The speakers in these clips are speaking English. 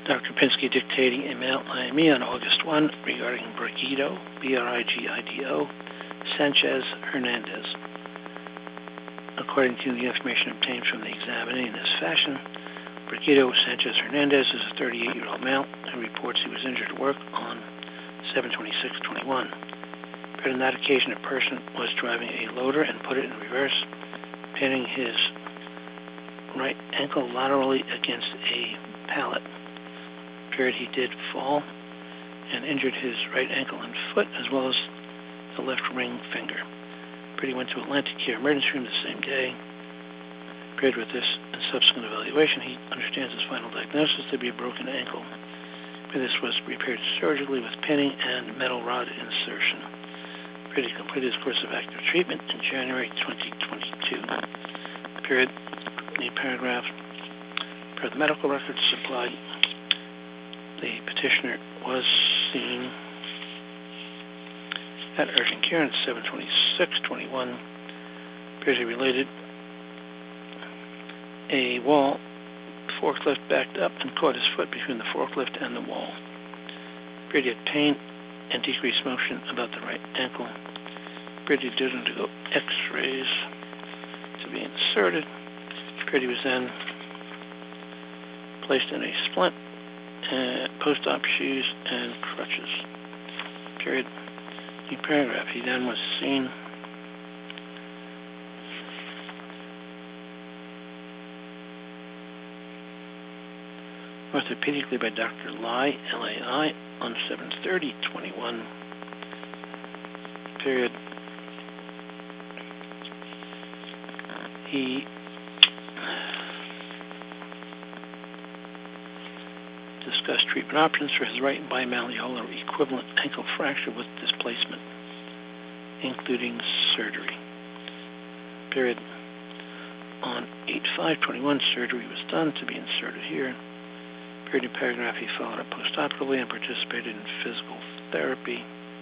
Dr. Pinsky dictating a Mount IME on August 1 regarding Brigido, Brigido, Sanchez Hernandez. According to the information obtained from the examining in this fashion, Brigido Sanchez Hernandez is a 38-year-old male who reports he was injured at work on 7/26/21. But on that occasion, a person was driving a loader and put it in reverse, pinning his right ankle laterally against a pallet. He did fall and injured his right ankle and foot, as well as the left ring finger. He went to Atlantic Care Emergency Room the same day. With this and subsequent evaluation, he understands his final diagnosis to be a broken ankle. This was repaired surgically with pinning and metal rod insertion. He completed his course of active treatment in January 2022. The paragraph, per the medical records supplied, the petitioner was seen at urgent care on 7/26/21. He related a wall forklift backed up and caught his foot between the forklift and the wall. He had pain and decreased motion about the right ankle. He did undergo x-rays to be inserted. He was then placed in a splint, post-op shoes, and crutches. The paragraph, he then was seen orthopedically by Dr. Lai, L-A-I, on 7/30/21. He discussed treatment options for his right bimalleolar equivalent ankle fracture with displacement, including surgery. On 8/5/21, surgery was done to be inserted here. In paragraph, he followed up postoperatively and participated in physical therapy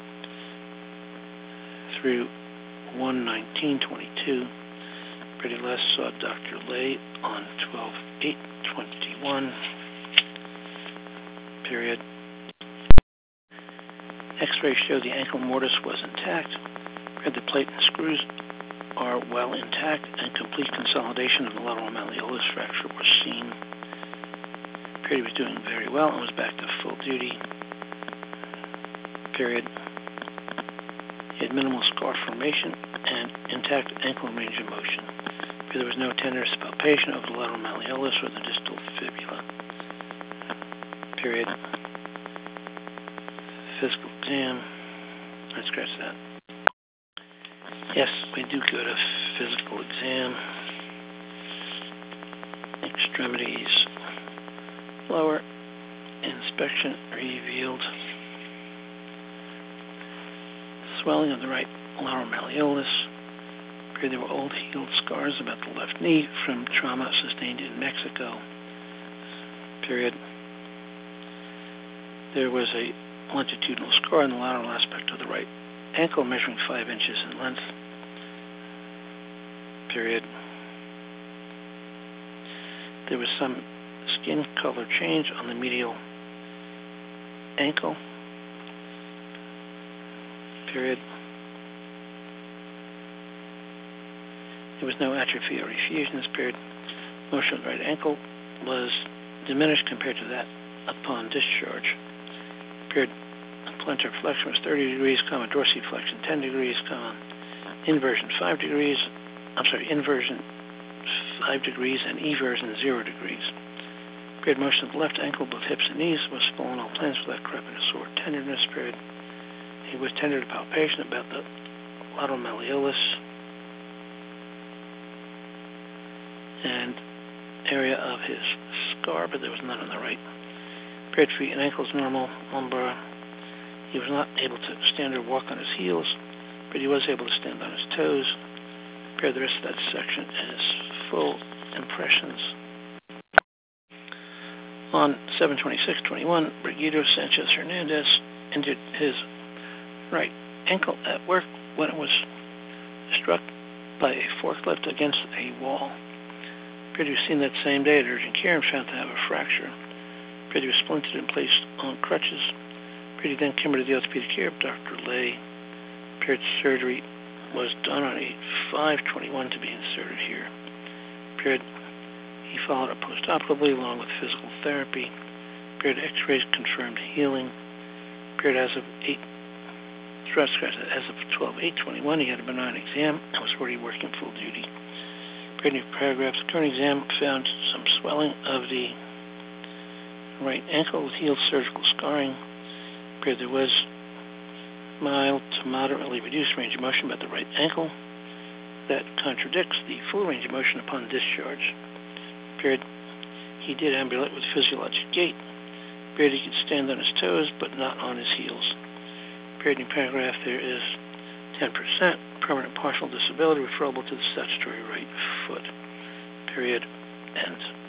through 1/19/22. He last saw Dr. Lay on 12/8/21. X-ray showed the ankle mortise was intact. The plate and screws are well intact, and complete consolidation of the lateral malleolus fracture was seen. He was doing very well and was back to full duty. He had minimal scar formation and intact ankle range of motion. There was no tenderness palpation of the lateral malleolus or the distal fibula. Physical exam. Let's scratch that. Yes, we do go to physical exam. Extremities. Lower inspection revealed swelling of the right lateral malleolus. There were old healed scars about the left knee from trauma sustained in Mexico. There was a longitudinal scar in the lateral aspect of the right ankle measuring 5 inches in length. There was some skin color change on the medial ankle. There was no atrophy or effusion. This period, motion of the right ankle was diminished compared to that upon discharge. Plantar flexion was 30 degrees, dorsiflexion 10 degrees, inversion 5 degrees. Inversion 5 degrees and eversion 0 degrees. Motion of the left ankle, both hips and knees, was full on all plans without crepitus or tenderness. He was tender to palpation about the lateral malleolus and area of his scar, but there was none on the right. Feet and ankles normal, lumbar. He was not able to stand or walk on his heels, but he was able to stand on his toes. The rest of that section as full impressions. On 7/26/21, Brigido Sanchez Hernandez injured his right ankle at work when it was struck by a forklift against a wall. He was seen that same day at urgent care and found to have a fracture. Period, he was splintered and placed on crutches. Period, he then came to the orthopedic care of Dr. Lay. Period, surgery was done on 8/5/21 to be inserted here. Period, he followed up postoperatively along with physical therapy. Period, x-rays confirmed healing. Period, as of 12/8/21, he had a benign exam and was already working full duty. Period, new paragraphs. The current exam found some swelling of the right ankle with healed surgical scarring. Period, there was mild to moderately reduced range of motion about the right ankle. That contradicts the full range of motion upon discharge. Period, he did ambulate with physiologic gait. Period, he could stand on his toes but not on his heels. Period, new paragraph, there is 10% permanent partial disability referable to the statutory right foot. Period, end.